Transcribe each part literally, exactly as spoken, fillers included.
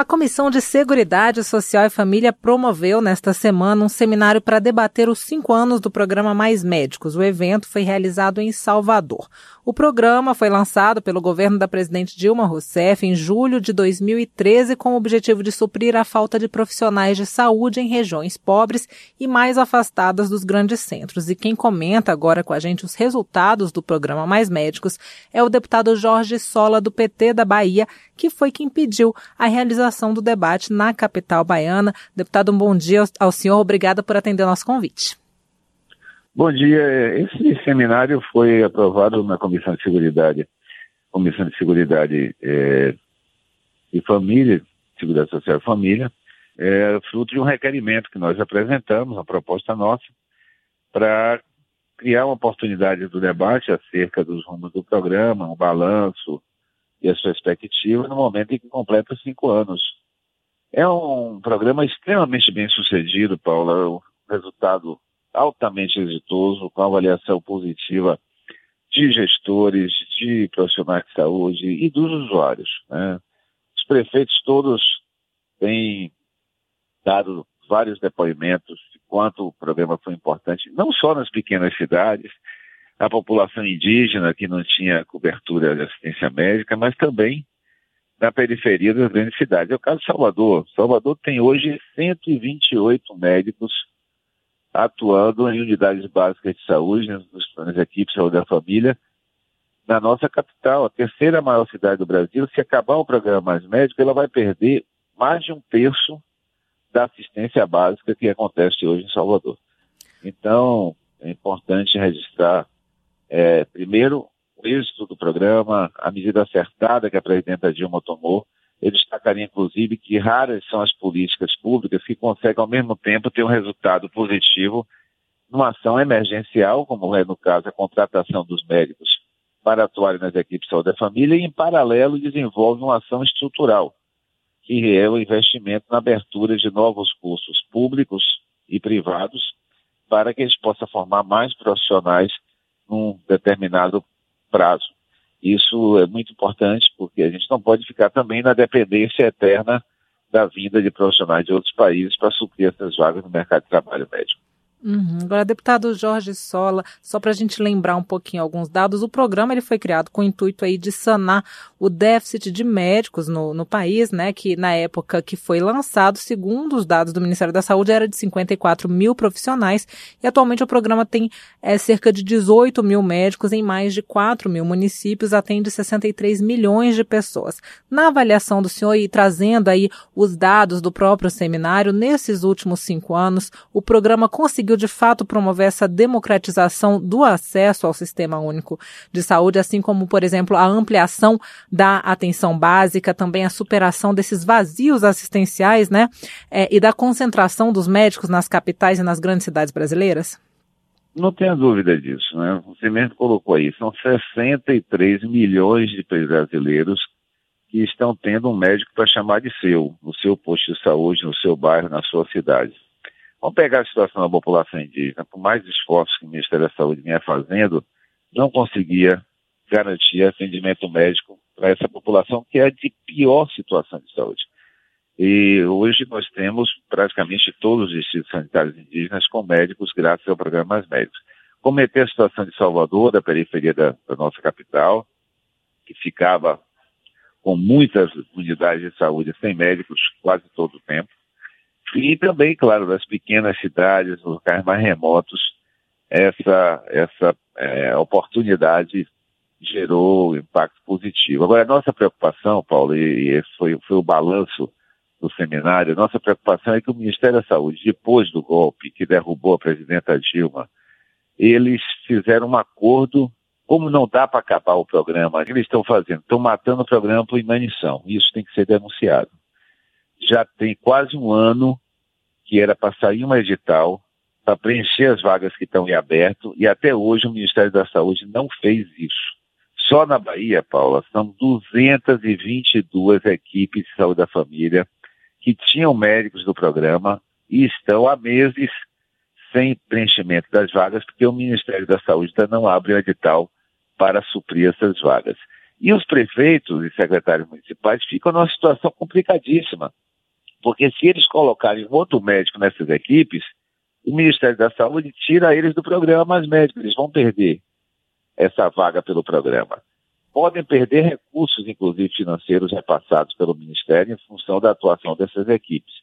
A Comissão de Seguridade Social e Família promoveu nesta semana um seminário para debater os cinco anos do programa Mais Médicos. O evento foi realizado em Salvador. O programa foi lançado pelo governo da presidente Dilma Rousseff em julho de dois mil e treze com o objetivo de suprir a falta de profissionais de saúde em regiões pobres e mais afastadas dos grandes centros. E quem comenta agora com a gente os resultados do programa Mais Médicos é o deputado Jorge Sola, do P T da Bahia, que foi quem pediu a realização do debate na capital baiana. Deputado, um bom dia ao senhor. Obrigada por atender o nosso convite. Bom dia. Esse seminário foi aprovado na Comissão de Seguridade, Comissão de Seguridade é, e Família, Seguridade Social e Família, é fruto de um requerimento que nós apresentamos, uma proposta nossa, para criar uma oportunidade do debate acerca dos rumos do programa, um balanço e as perspectivas no momento em que completa cinco anos. É um programa extremamente bem sucedido, Paula, um resultado altamente exitoso, com avaliação positiva de gestores, de profissionais de saúde e dos usuários, né? Os prefeitos todos têm dado vários depoimentos de quanto o programa foi importante, não só nas pequenas cidades, a população indígena que não tinha cobertura de assistência médica, mas também na periferia das grandes cidades. É o caso de Salvador. Salvador tem hoje cento e vinte e oito médicos atuando em unidades básicas de saúde, nas, nas equipes de saúde da família, na nossa capital, a terceira maior cidade do Brasil. Se acabar o programa Mais Médico, ela vai perder mais de um terço da assistência básica que acontece hoje em Salvador. Então, é importante registrar, é, primeiro, o êxito do programa, a medida acertada que a presidenta Dilma tomou. Eu destacaria, inclusive, que raras são as políticas públicas que conseguem, ao mesmo tempo, ter um resultado positivo numa ação emergencial, como é, no caso, a contratação dos médicos para atuarem nas equipes de saúde da família, e, em paralelo, desenvolve uma ação estrutural, que é o investimento na abertura de novos cursos públicos e privados, para que a gente possa formar mais profissionais num determinado prazo. Isso é muito importante, porque a gente não pode ficar também na dependência eterna da vinda de profissionais de outros países para suprir essas vagas no mercado de trabalho médico. Uhum. Agora, deputado Jorge Sola, só para a gente lembrar um pouquinho alguns dados, o programa ele foi criado com o intuito aí de sanar o déficit de médicos no, no país, né, que na época que foi lançado, segundo os dados do Ministério da Saúde, era de cinquenta e quatro mil profissionais, e atualmente o programa tem é, cerca de dezoito mil médicos em mais de quatro mil municípios, atende sessenta e três milhões de pessoas. Na avaliação do senhor e trazendo aí os dados do próprio seminário, nesses últimos cinco anos, o programa conseguiu de fato promover essa democratização do acesso ao Sistema Único de Saúde, assim como, por exemplo, a ampliação da atenção básica, também a superação desses vazios assistenciais, né, é, e da concentração dos médicos nas capitais e nas grandes cidades brasileiras? Não tenha dúvida disso, né? Você mesmo colocou aí, são sessenta e três milhões de brasileiros que estão tendo um médico para chamar de seu, no seu posto de saúde, no seu bairro, na sua cidade. Vamos pegar a situação da população indígena. Por mais esforços que o Ministério da Saúde vinha fazendo, não conseguia garantir atendimento médico para essa população que é de pior situação de saúde. E hoje nós temos praticamente todos os distritos sanitários indígenas com médicos graças ao programa Mais Médicos. Como é a situação de Salvador, da periferia da, da nossa capital, que ficava com muitas unidades de saúde sem médicos quase todo o tempo. E também, claro, das pequenas cidades, locais mais remotos, essa, essa é, oportunidade gerou impacto positivo. Agora, a nossa preocupação, Paulo, e, e esse foi, foi o balanço do seminário, a nossa preocupação é que o Ministério da Saúde, depois do golpe que derrubou a presidenta Dilma, eles fizeram um acordo, como não dá para acabar o programa, o que eles estão fazendo? Estão matando o programa por inanição. Isso tem que ser denunciado. Já tem quase um ano que era para sair um edital para preencher as vagas que estão em aberto, e até hoje o Ministério da Saúde não fez isso. Só na Bahia, Paula, são duzentas e vinte e duas equipes de saúde da família que tinham médicos do programa e estão há meses sem preenchimento das vagas, porque o Ministério da Saúde ainda não abre o edital para suprir essas vagas. E os prefeitos e secretários municipais ficam numa situação complicadíssima, porque se eles colocarem um outro médico nessas equipes, o Ministério da Saúde tira eles do programa Mais Médicos, eles vão perder essa vaga pelo programa. Podem perder recursos, inclusive financeiros, repassados pelo Ministério em função da atuação dessas equipes.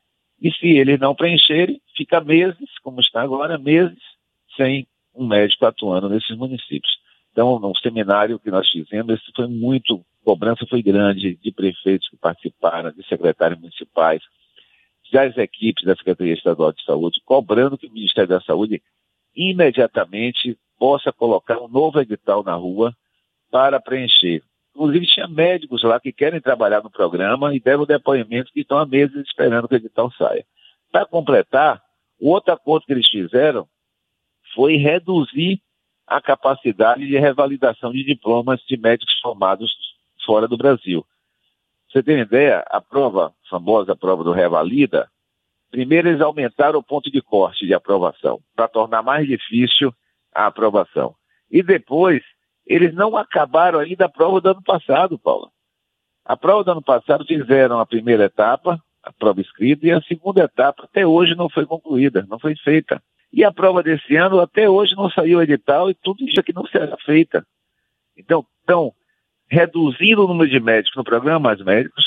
E se eles não preencherem, fica meses, como está agora, meses, sem um médico atuando nesses municípios. Então, no seminário que nós fizemos, esse foi muito, a cobrança foi grande de prefeitos que participaram, de secretários municipais, das equipes da Secretaria Estadual de Saúde, cobrando que o Ministério da Saúde imediatamente possa colocar um novo edital na rua para preencher. Inclusive, tinha médicos lá que querem trabalhar no programa e deram depoimento que estão há meses esperando que o edital saia. Para completar, o outro acordo que eles fizeram foi reduzir a capacidade de revalidação de diplomas de médicos formados fora do Brasil. Você tem ideia? A prova, a famosa prova do Revalida, primeiro eles aumentaram o ponto de corte de aprovação, para tornar mais difícil a aprovação. E depois, eles não acabaram ainda a prova do ano passado, Paula. A prova do ano passado fizeram a primeira etapa, a prova escrita, e a segunda etapa até hoje não foi concluída, não foi feita. E a prova desse ano até hoje não saiu o edital e tudo isso aqui não será feita. Então, estão reduzindo o número de médicos no programa Mais Médicos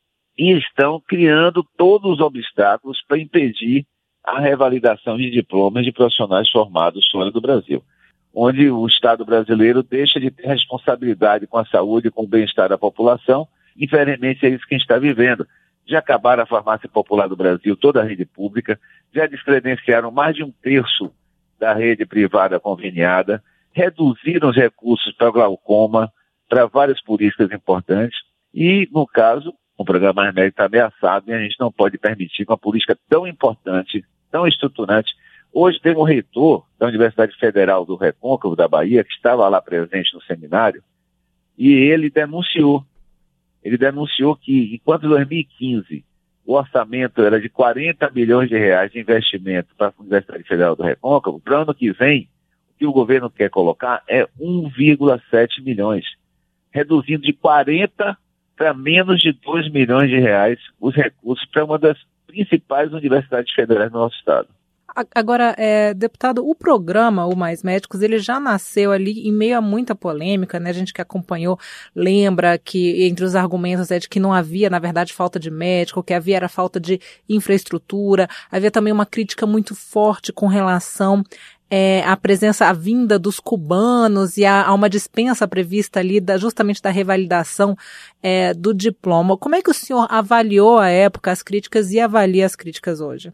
e estão criando todos os obstáculos para impedir a revalidação de diplomas de profissionais formados fora do Brasil, onde o Estado brasileiro deixa de ter responsabilidade com a saúde e com o bem-estar da população, infelizmente é isso que a gente está vivendo. Já acabaram a farmácia popular do Brasil, toda a rede pública, já descredenciaram mais de um terço da rede privada conveniada, reduziram os recursos para glaucoma, para várias políticas importantes, e, no caso, o programa Mais Médicos está ameaçado e a gente não pode permitir que uma política tão importante, tão estruturante. Hoje tem um reitor da Universidade Federal do Recôncavo, da Bahia, que estava lá presente no seminário, e ele denunciou, ele denunciou que, enquanto em dois mil e quinze o orçamento era de quarenta milhões de reais de investimento para a Universidade Federal do Recôncavo, para o ano que vem, o que o governo quer colocar é um vírgula sete milhões, reduzindo de quarenta para menos de dois milhões de reais os recursos para uma das principais universidades federais do nosso estado. Agora, é, deputado, o programa, o Mais Médicos, ele já nasceu ali em meio a muita polêmica, né? A gente que acompanhou lembra que entre os argumentos é de que não havia, na verdade, falta de médico, que havia era falta de infraestrutura, havia também uma crítica muito forte com relação é, à presença, à vinda dos cubanos e a, a uma dispensa prevista ali da, justamente da revalidação é, do diploma. Como é que o senhor avaliou à época as críticas e avalia as críticas hoje?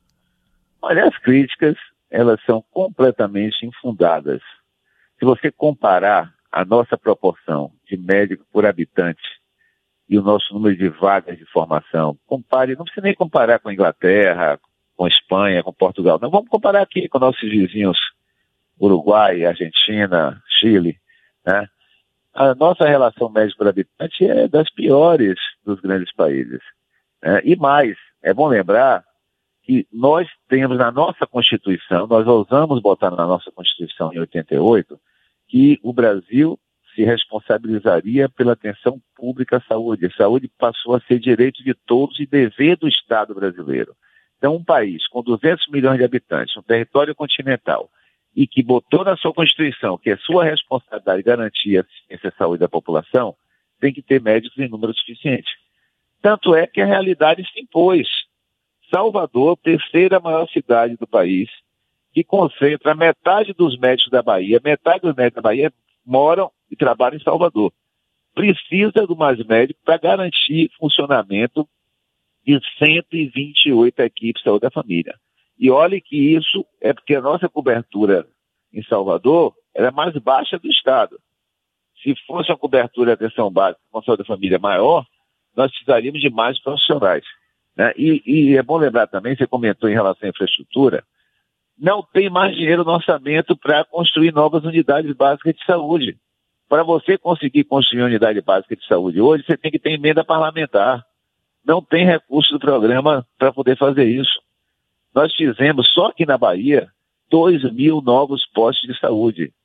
Olha, as críticas, elas são completamente infundadas. Se você comparar a nossa proporção de médico por habitante e o nosso número de vagas de formação, compare, não precisa nem comparar com a Inglaterra, com a Espanha, com Portugal. Não, vamos comparar aqui com nossos vizinhos Uruguai, Argentina, Chile, né? A nossa relação médico por habitante é das piores dos grandes países, né? E mais, é bom lembrar que nós temos na nossa Constituição, nós ousamos botar na nossa Constituição em oitenta e oito, que o Brasil se responsabilizaria pela atenção pública à saúde. A saúde passou a ser direito de todos e dever do Estado brasileiro. Então, um país com duzentos milhões de habitantes, um território continental, e que botou na sua Constituição que é sua responsabilidade garantir a assistência à saúde da população, tem que ter médicos em número suficiente. Tanto é que a realidade se impôs. Salvador, terceira maior cidade do país, que concentra metade dos médicos da Bahia, metade dos médicos da Bahia moram e trabalham em Salvador. Precisa do Mais Médico para garantir funcionamento de cento e vinte e oito equipes de saúde da família. E olhe que isso é porque a nossa cobertura em Salvador era mais baixa do estado. Se fosse uma cobertura de atenção básica com a saúde da família maior, nós precisaríamos de mais profissionais. Né? E, e é bom lembrar também, você comentou em relação à infraestrutura, não tem mais dinheiro no orçamento para construir novas unidades básicas de saúde. Para você conseguir construir uma unidade básica de saúde hoje, você tem que ter emenda parlamentar. Não tem recurso do programa para poder fazer isso. Nós fizemos, só aqui na Bahia, dois mil novos postos de saúde.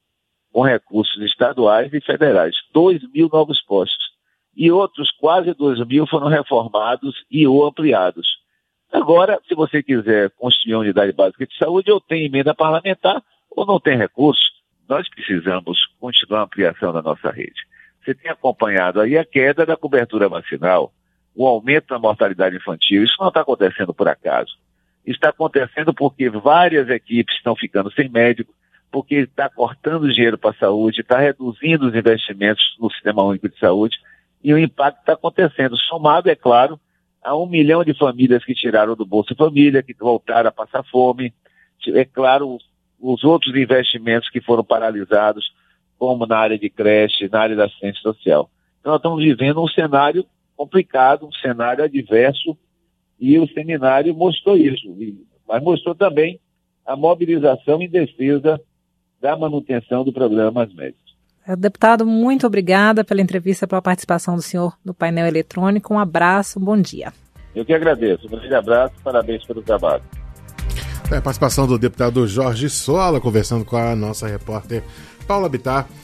com recursos estaduais e federais. dois mil novos postos. E outros quase dois mil foram reformados e ou ampliados. Agora, se você quiser construir uma unidade básica de saúde, ou tem emenda parlamentar ou não tem recurso. Nós precisamos continuar a ampliação da nossa rede. Você tem acompanhado aí a queda da cobertura vacinal, o aumento da mortalidade infantil. Isso não está acontecendo por acaso. Está acontecendo porque várias equipes estão ficando sem médico, porque está cortando dinheiro para a saúde, está reduzindo os investimentos no Sistema Único de Saúde, e o impacto está acontecendo. Somado, é claro, a um milhão de famílias que tiraram do Bolsa Família, que voltaram a passar fome. É claro, os outros investimentos que foram paralisados, como na área de creche, na área da assistência social. Então, nós estamos vivendo um cenário complicado, um cenário adverso, e o seminário mostrou isso, mas mostrou também a mobilização em defesa da manutenção do programa As Médicos. Deputado, muito obrigada pela entrevista, pela participação do senhor no painel eletrônico. Um abraço, um bom dia. Eu que agradeço. Um grande abraço, parabéns pelo trabalho. É a participação do deputado Jorge Sola, conversando com a nossa repórter Paula Bittar.